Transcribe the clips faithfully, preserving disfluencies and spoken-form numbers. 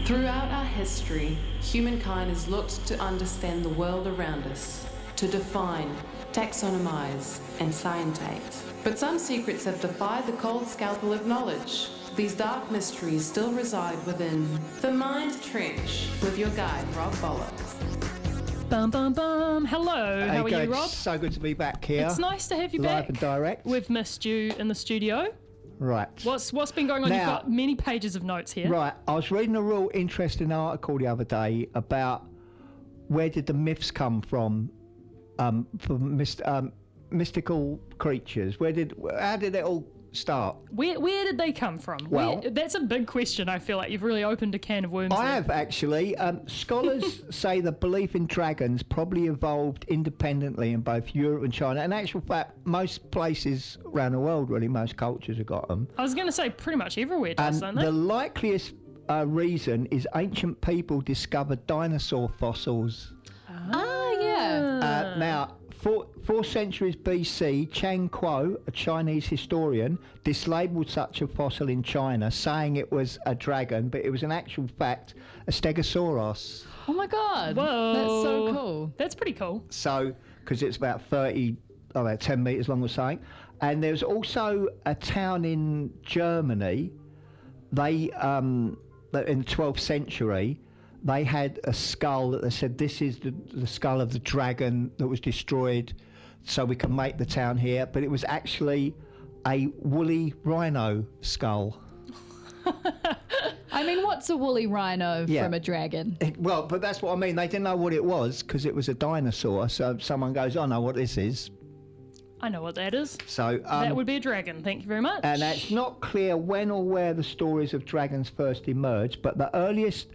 Throughout our history, humankind has looked to understand the world around us, to define, taxonomize, and scientate. But some secrets have defied the cold scalpel of knowledge. These dark mysteries still reside within The Mind Trench with your guide, Rob Bollocks. Bum, bum, bum. Hello, Hey, how are good. you, Rob? So good to be back here. It's nice to have you Live back. and direct. We've missed you in the studio. Right. What's What's been going on? Now- You've got many pages of notes here. Right. I was reading a real interesting article the other day about where did the myths come from, um, for myst- um, mystical creatures. Where did, how did it all start? Where Where did they come from? Well- Where, that's a big question. I feel like you've really opened a can of worms. I there. have actually. Um, scholars say the belief in dragons probably evolved independently in both Europe and China. In actual fact, most places around the world, really, most cultures have got them. I was going to say pretty much everywhere does, And don't they? the likeliest uh, reason is ancient people discovered dinosaur fossils. Ah, yeah. Uh, now, four, four centuries B C, Chang Kuo, a Chinese historian, dislabeled such a fossil in China, saying it was a dragon, but it was in actual fact a Stegosaurus. Oh my God. Whoa. That's so cool. That's pretty cool. So, because it's about thirty, oh, about ten metres long or something. And there's also a town in Germany, they, um, that in the twelfth century, they had a skull that they said, this is the, the skull of the dragon that was destroyed, so we can make the town here. But it was actually a woolly rhino skull. I mean, what's a woolly rhino Yeah. from a dragon? It- well, but that's what I mean. They didn't know what it was because it was a dinosaur. So someone goes, I know what this is. I know what that is. So um, that would be a dragon. Thank you very much. And it's not clear when or where the stories of dragons first emerged, but the earliest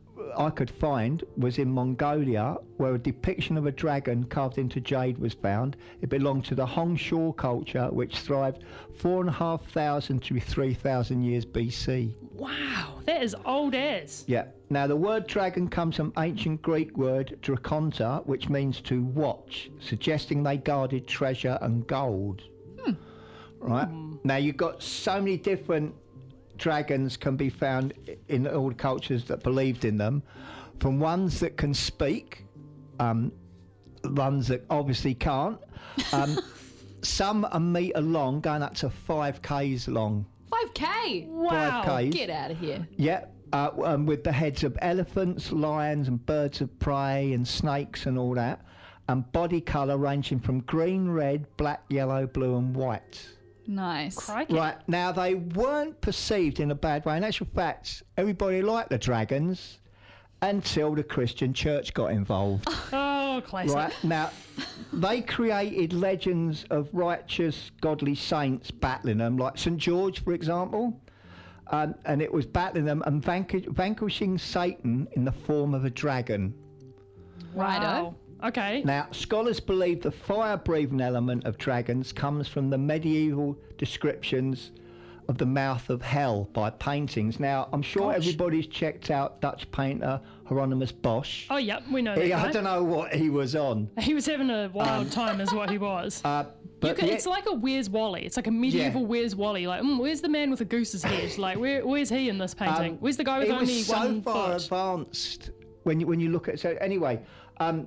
I could find was in Mongolia, where a depiction of a dragon carved into jade was found. It belonged to the Hongshaw culture, which thrived four and a half thousand to three thousand years B C. Wow, that is old as. Yeah. Now, the word dragon comes from ancient Greek word drakonta, which means to watch, suggesting they guarded treasure and gold. Hmm. Right. Now, you've got so many different dragons can be found in all the cultures that believed in them, from ones that can speak, um, ones that obviously can't. Um, some a metre long, going up to five k's long. five K. Wow. five k's. Get out of here. Yeah, uh, um, with the heads of elephants, lions and birds of prey and snakes and all that, and body colour ranging from green, red, black, yellow, blue and white. Nice. Crikey. Right, now they weren't perceived in a bad way. In actual fact, everybody liked the dragons until the Christian church got involved. Oh, classic. Right, now they created legends of righteous, godly saints battling them, like Saint George, for example. Um, and it was battling them and vanquish- vanquishing Satan in the form of a dragon. Righto. Wow. Okay. Now, scholars believe the fire-breathing element of dragons comes from the medieval descriptions of the mouth of hell by paintings. Now, I'm sure Gosh. everybody's checked out Dutch painter Hieronymus Bosch. Oh, yeah, we know that He- guy. I don't know what he was on. He was having a wild time, is what he was. Uh, You but could, yeah, It's like a Where's Wally. It's like a medieval Yeah. Where's Wally. Like, mm, where's the man with a goose's head? Like, where, where's he in this painting? um, where's the guy with it only was so one far foot? advanced when you, when you look at... So anyway, um,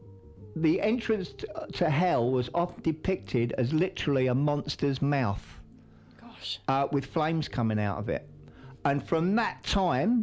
the entrance t- to hell was often depicted as literally a monster's mouth. Gosh. Uh, with flames coming out of it. And from that time,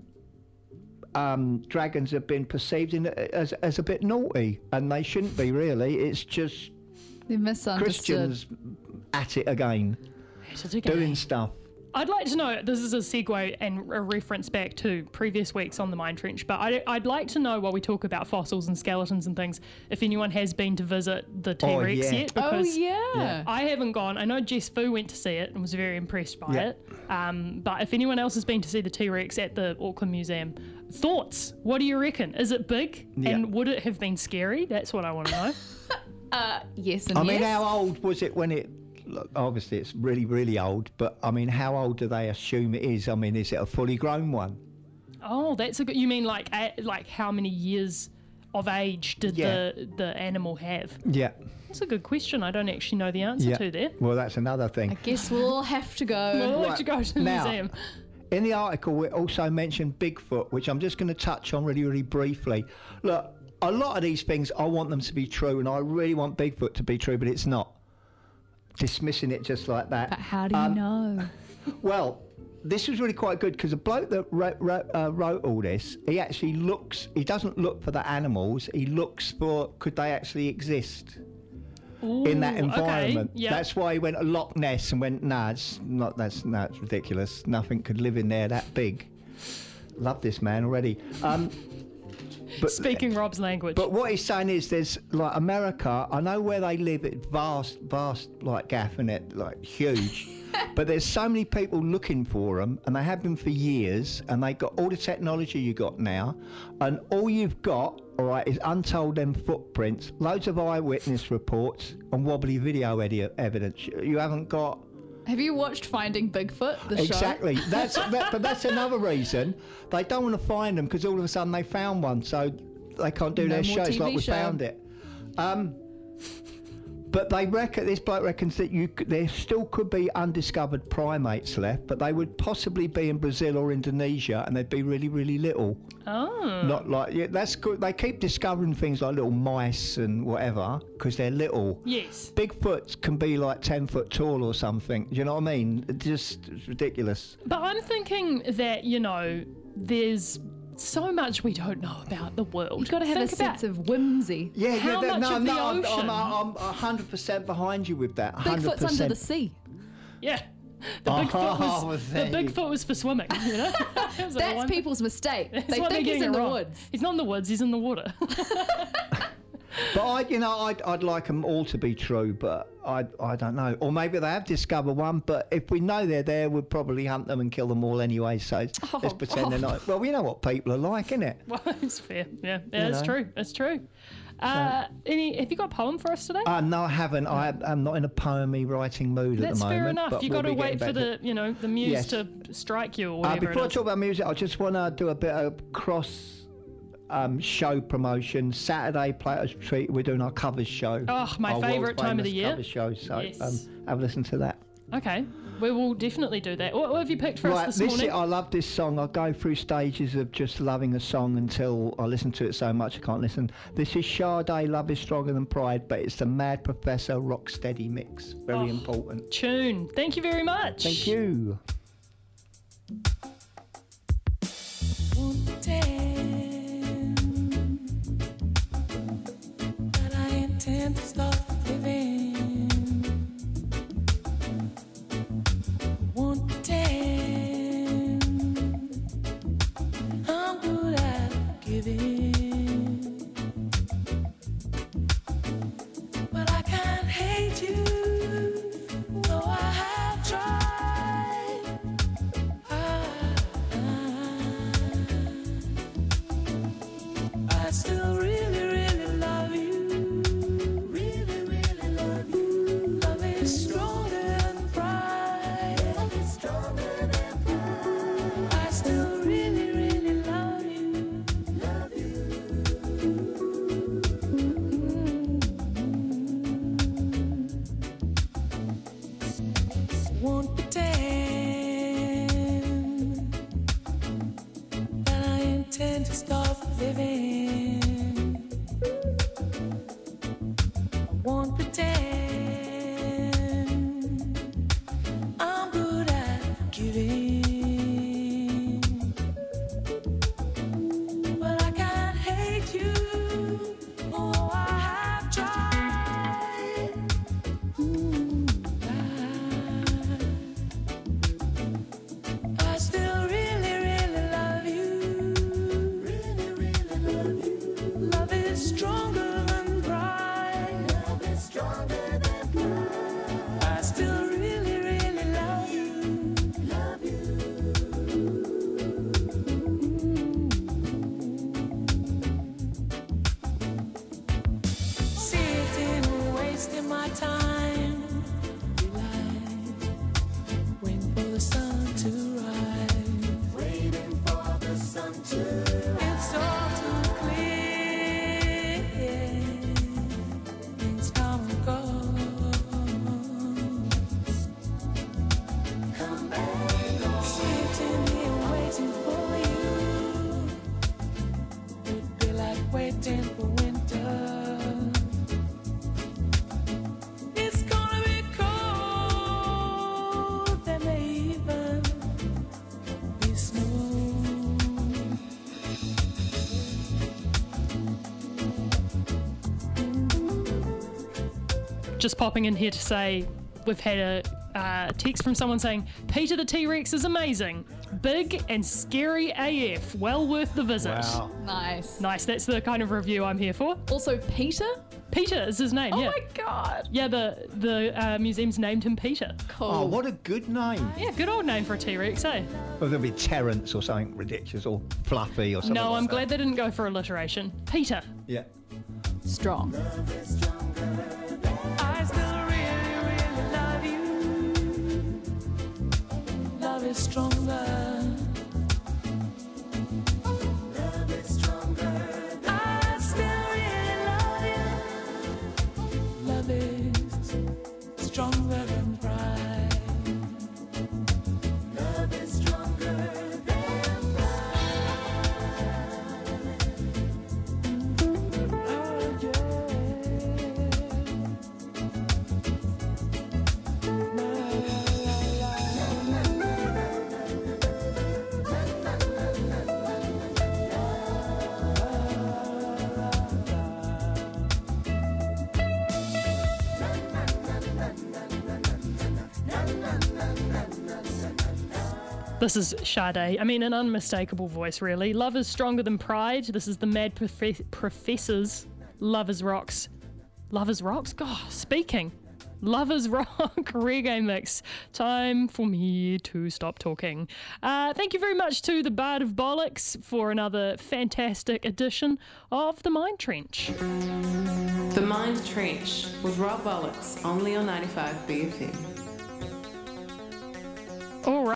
um, dragons have been perceived in, as, as a bit naughty, and they shouldn't be, really. It's just They're misunderstood. Christians at it again, It's a decade. doing stuff. I'd like to know, this is a segue and a reference back to previous weeks on the Mind Trench, but I'd, I'd like to know, while we talk about fossils and skeletons and things, if anyone has been to visit the T-Rex Oh, yeah. yet. Oh, Because yeah. Yeah. I haven't gone. I know Jess Fu went to see it and was very impressed by Yeah. it. Um, but if anyone else has been to see the T-Rex at the Auckland Museum, thoughts? What do you reckon? Is it big? Yeah. And would it have been scary? That's what I want to know. Uh, yes and I mean, yes. how old was it when it... Look, obviously, it's really, really old, but, I mean, how old do they assume it is? I mean, is it a fully grown one? Oh, that's a good... You mean like a, like how many years of age did Yeah. the, the animal have? Yeah. That's a good question. I don't actually know the answer Yeah. to there. Well, that's another thing. I guess we'll all have to go. We'll have Right. to go to the Now, museum. in the article, it also mentioned Bigfoot, which I'm just going to touch on really, really briefly. Look, a lot of these things, I want them to be true, and I really want Bigfoot to be true, but it's not. Dismissing it just like that. But how do you Um, know? Well, this was really quite good because the bloke that wrote, wrote, uh, wrote all this, he actually looks, he doesn't look for the animals, he looks for could they actually exist Ooh, in that okay, environment. yeah. That's why he went to Loch Ness and went, nah, it's not, that's, nah, it's ridiculous. Nothing could live in there that big. Love this man already. Um, but, Speaking Rob's language. But what he's saying is there's, like, America, I know where they live, it's vast, vast, like, gaff in it, like, huge. But there's so many people looking for them, and they have been for years, and they got all the technology you got now, and all you've got, all right, is untold them footprints, loads of eyewitness reports, and wobbly video edi- evidence. You haven't got... Have you watched Finding Bigfoot, the show? Exactly. That's that, but that's another reason they don't want to find them, because all of a sudden they found one, so they can't do No their more shows T V like we show. found it. Um, but they reckon this bloke reckons that you c- there still could be undiscovered primates left, but they would possibly be in Brazil or Indonesia, and they'd be really, really little. oh. Not like yeah, that's good. They keep discovering things like little mice and whatever because they're little. Yes. Bigfoot can be like ten foot tall or something. Do you know what I mean? It just it's ridiculous. But I'm thinking that, you know, there's so much we don't know about the world. You've got to have Think a about- sense of whimsy. Yeah, How yeah. that- much no, of the no, I'm- ocean? I'm, I'm, I'm one hundred percent behind you with that. one hundred Bigfoot's percent. under the sea. Yeah. The Oh, Bigfoot was, the there you- Bigfoot was for swimming, you know? That was the That's one- people's mistake. That's They why they're think he's getting in it the wrong. woods. He's not in the woods, he's in the water. But I, you know, I'd, I'd like them all to be true, but I, I don't know. Or maybe they have discovered one, but if we know they're there, we'd probably hunt them and kill them all anyway. So let's Oh, pretend they're oh. not. Well, we know what people are like, innit? Well, it's fair. Yeah, yeah, You it's know. true. It's true. Uh, any? Have you got a poem for us today? Uh, no, I haven't. I, I'm not in a poemy writing mood That's at the moment. fair enough. but You we'll got to be getting wait for back to- the, you know, the muse Yes. to strike you or Uh, whatever before I it is. talk about music, I just want to do a bit of cross um, show promotion. Saturday, Plato's Retreat, we're doing our covers show. Oh, my Our favourite time of the world-famous year. Covers show. So Yes. um, have a listen to that. Okay, we will definitely do that. What, what have you picked for Right, us this this morning? is, I love this song. I go through stages of just loving a song until I listen to it so much I can't listen. This is Sade, Love is Stronger Than Pride, but it's the Mad Professor Rocksteady mix. Very Oh. important. Tune. Thank you very much. Thank you. But I intend to start living. Won't pretend I'm good at giving, but I can't hate you, though I have tried. I, I still really, really love you. Really, really love you. Love is stronger than pride. Love is stronger than pride. I still really, really love you. Love you. Won't pretend that I intend to stop living. I won't pretend I'm good at giving, but I can't hate you. Oh, I have tried. Ooh, I, I still really, really love you. Really, really love you. Love waiting for winter. It's gonna be cold, there may even be snow. Just popping in here to say we've had a uh, text from someone saying Peter the T-Rex is amazing, big and scary A F, well worth the visit. Wow. Nice. Nice, that's the kind of review I'm here for. Also, Peter? Peter is his name. Oh yeah. my god. Yeah, the the uh, museum's named him Peter. Cool. Oh, what a good name. Yeah, good old name for a T-Rex, eh? Well, there'll be Terence or something ridiculous, or Fluffy or something. No, like I'm that. glad they didn't go for alliteration. Peter. Yeah. Strong. I still really, really love you. Love is stronger. Love is stronger. I still really love you. Love is stronger than pride. Love is stronger than pride. Oh, yeah. This is Sade. I mean, an unmistakable voice, really. Love is stronger than pride. This is the Mad Profe- Professors. Love is rocks. Love is rocks? God, speaking. Love is rock reggae mix. Time for me to stop talking. Uh, thank you very much to the Bard of Bollocks for another fantastic edition of The Mind Trench. The Mind Trench with Rob Bollocks, only on ninety-five B F M. All right.